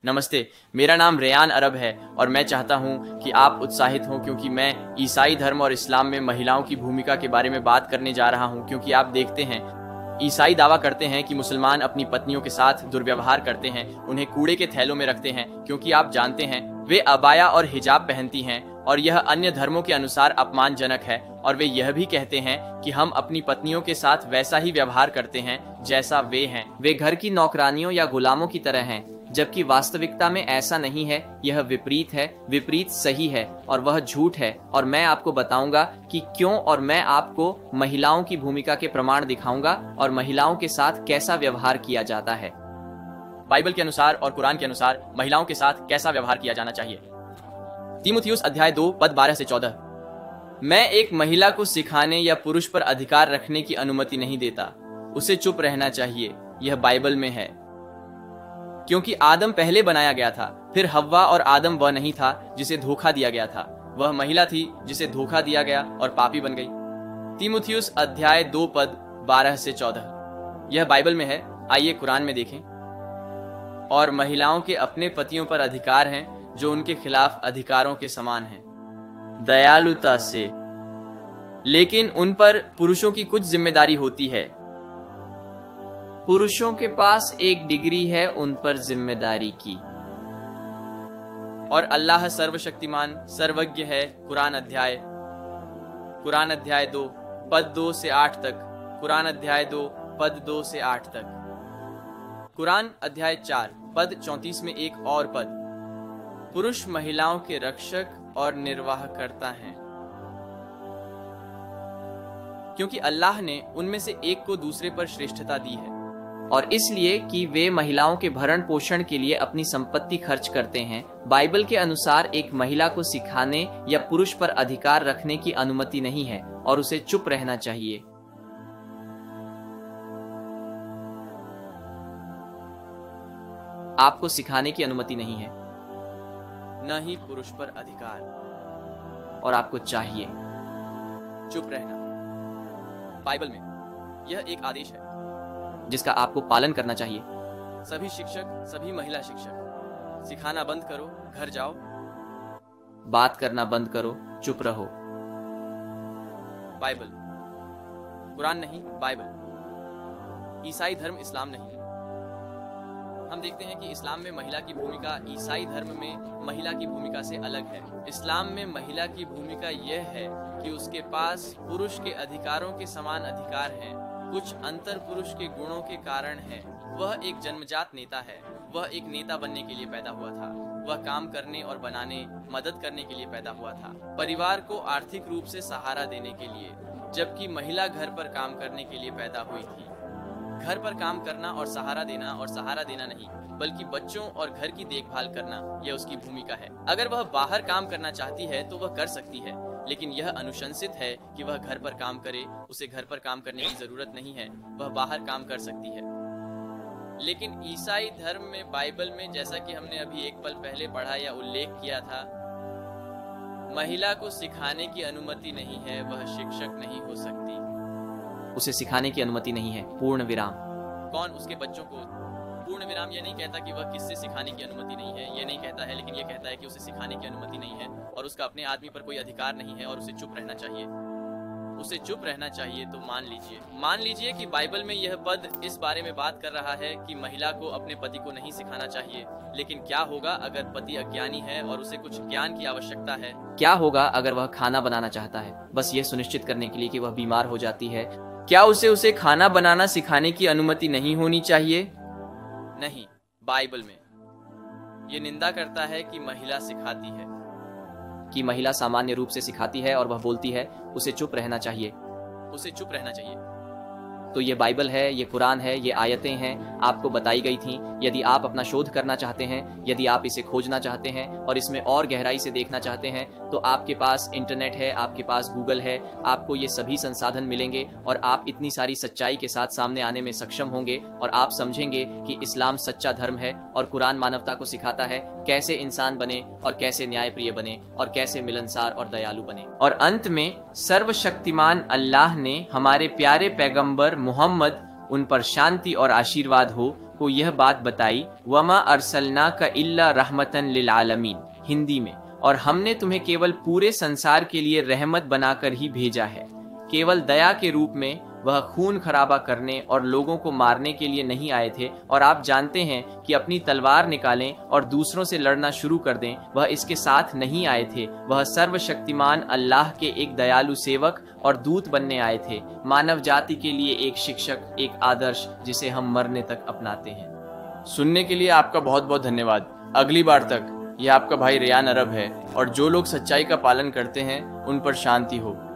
नमस्ते, मेरा नाम रेयान अरब है और मैं चाहता हूं कि आप उत्साहित हों क्योंकि मैं ईसाई धर्म और इस्लाम में महिलाओं की भूमिका के बारे में बात करने जा रहा हूं। क्योंकि आप देखते हैं, ईसाई दावा करते हैं कि मुसलमान अपनी पत्नियों के साथ दुर्व्यवहार करते हैं, उन्हें कूड़े के थैलों में रखते हैं, क्योंकि आप जानते हैं वे अबाया और हिजाब पहनती हैं और यह अन्य धर्मों के अनुसार अपमानजनक है। और वे यह भी कहते हैं कि हम अपनी पत्नियों के साथ वैसा ही व्यवहार करते हैं जैसा वे हैं। वे घर की नौकरानियों या गुलामों की तरह हैं, जबकि वास्तविकता में ऐसा नहीं है। यह विपरीत है, विपरीत सही है और वह झूठ है। और मैं आपको बताऊंगा कि क्यों, और मैं आपको महिलाओं की भूमिका के प्रमाण दिखाऊंगा और महिलाओं के साथ कैसा व्यवहार किया जाता है। बाइबल के अनुसार और कुरान के अनुसार महिलाओं के साथ कैसा व्यवहार किया जाना चाहिए। तीमुथियुस अध्याय 2 पद 12 से 14। मैं एक महिला को सिखाने या पुरुष पर अधिकार रखने की अनुमति नहीं देता, उसे चुप रहना चाहिए। यह बाइबल में है। क्योंकि आदम पहले बनाया गया था, फिर हव्वा, और आदम वह नहीं था जिसे धोखा दिया गया था, वह महिला थी जिसे धोखा दिया गया और पापी बन गई। तीमुथियुस अध्याय 2 पद 12 से 14। यह बाइबल में है, आइए कुरान में देखें। और महिलाओं के अपने पतियों पर अधिकार हैं जो उनके खिलाफ अधिकारों के समान हैं, दयालुता से। लेकिन उन पर पुरुषों की कुछ जिम्मेदारी होती है। पुरुषों के पास एक डिग्री है उन पर जिम्मेदारी की। और अल्लाह सर्वशक्तिमान सर्वज्ञ है। कुरान अध्याय 2 पद 2 से 8 तक। कुरान अध्याय 2 पद 2 से 8 तक। कुरान अध्याय 4 पद 34 में एक और पद, पुरुष महिलाओं के रक्षक और निर्वाह करता है, क्योंकि अल्लाह ने उनमें से एक को दूसरे पर श्रेष्ठता दी है, और इसलिए कि वे महिलाओं के भरण पोषण के लिए अपनी संपत्ति खर्च करते हैं। बाइबल के अनुसार एक महिला को सिखाने या पुरुष पर अधिकार रखने की अनुमति नहीं है और उसे चुप रहना चाहिए। आपको सिखाने की अनुमति नहीं है, न ही पुरुष पर अधिकार, और आपको चाहिए चुप रहना। बाइबल में यह एक आदेश है जिसका आपको पालन करना चाहिए। सभी शिक्षक, सभी महिला शिक्षक, सिखाना बंद करो, घर जाओ। बात करना बंद करो, चुप रहो। बाइबल, कुरान नहीं, बाइबल। ईसाई धर्म, इस्लाम नहीं। हम देखते हैं कि इस्लाम में महिला की भूमिका ईसाई धर्म में महिला की भूमिका से अलग है। इस्लाम में महिला की भूमिका यह है कि उसके पास पुरुष के अधिकारों के समान अधिकार हैं। कुछ अंतर पुरुष के गुणों के कारण है। वह एक जन्मजात नेता है। वह एक नेता बनने के लिए पैदा हुआ था। वह काम करने और बनाने, मदद करने के लिए पैदा हुआ था, परिवार को आर्थिक रूप से सहारा देने के लिए। जबकि महिला घर पर काम करने के लिए पैदा हुई थी। घर पर काम करना और सहारा देना नहीं, बल्कि बच्चों और घर की देखभाल करना, यह उसकी भूमिका है। अगर वह बाहर काम करना चाहती है तो वह कर सकती है, लेकिन यह अनुशंसित है कि वह घर पर काम करे। उसे घर पर काम करने की जरूरत नहीं है, वह बाहर काम कर सकती है। लेकिन ईसाई धर्म में, बाइबल में, जैसा कि हमने अभी एक पल पहले पढ़ा या उल्लेख किया था, महिला को सिखाने की अनुमति नहीं है। वह शिक्षक नहीं हो सकती। उसे सिखाने की अनुमति नहीं है, पूर्ण विराम। कौन? उसके बच्चों को। पूर्ण विराम यह नहीं कहता कि वह किससे सिखाने की अनुमति नहीं है, यह नहीं कहता है, लेकिन यह कहता है कि उसे सिखाने की अनुमति नहीं है और उसका अपने आदमी पर कोई अधिकार नहीं है और उसे चुप रहना चाहिए। उसे चुप रहना चाहिए। तो मान लीजिए कि बाइबल में यह पद इस बारे में बात कर रहा है कि महिला को अपने पति को नहीं सिखाना चाहिए। लेकिन क्या होगा अगर पति अज्ञानी है और उसे कुछ ज्ञान की आवश्यकता है? क्या होगा अगर वह खाना बनाना चाहता है, बस ये सुनिश्चित करने के लिए कि वह बीमार हो जाती है? क्या उसे खाना बनाना सिखाने की अनुमति नहीं होनी चाहिए? नहीं। बाइबल में ये निंदा करता है कि महिला सिखाती है, कि महिला सामान्य रूप से सिखाती है और वह बोलती है उसे चुप रहना चाहिए, उसे चुप रहना चाहिए। तो ये बाइबल है, ये कुरान है, ये आयतें हैं, आपको बताई गई थी। यदि आप अपना शोध करना चाहते हैं, यदि आप इसे खोजना चाहते हैं और इसमें और गहराई से देखना चाहते हैं, तो आपके पास इंटरनेट है, आपके पास गूगल है, आपको ये सभी संसाधन मिलेंगे और आप इतनी सारी सच्चाई के साथ सामने आने में सक्षम होंगे और आप समझेंगे कि इस्लाम सच्चा धर्म है और कुरान मानवता को सिखाता है कैसे इंसान बने और कैसे न्यायप्रिय बने और कैसे मिलनसार और दयालु बने। और अंत में सर्वशक्तिमान अल्लाह ने हमारे प्यारे पैगंबर मोहम्मद, उन पर शांति और आशीर्वाद हो, को यह बात बताई, वमा अरसलनाका इल्ला रहमतन लिल आलमीन, हिंदी में, और हमने तुम्हें केवल पूरे संसार के लिए रहमत बनाकर ही भेजा है। केवल दया के रूप में वह खून खराबा करने और लोगों को मारने के लिए नहीं आए थे, और आप जानते हैं कि अपनी तलवार निकालें और दूसरों से लड़ना शुरू कर दें, वह इसके साथ नहीं आए थे। वह सर्वशक्तिमान अल्लाह के एक दयालु सेवक और दूत बनने आए थे, मानव जाति के लिए एक शिक्षक, एक आदर्श जिसे हम मरने तक अपनाते हैं। सुनने के लिए आपका बहुत बहुत धन्यवाद। अगली बार तक यह आपका भाई रेयान अरब है, और जो लोग सच्चाई का पालन करते हैं उन पर शांति हो।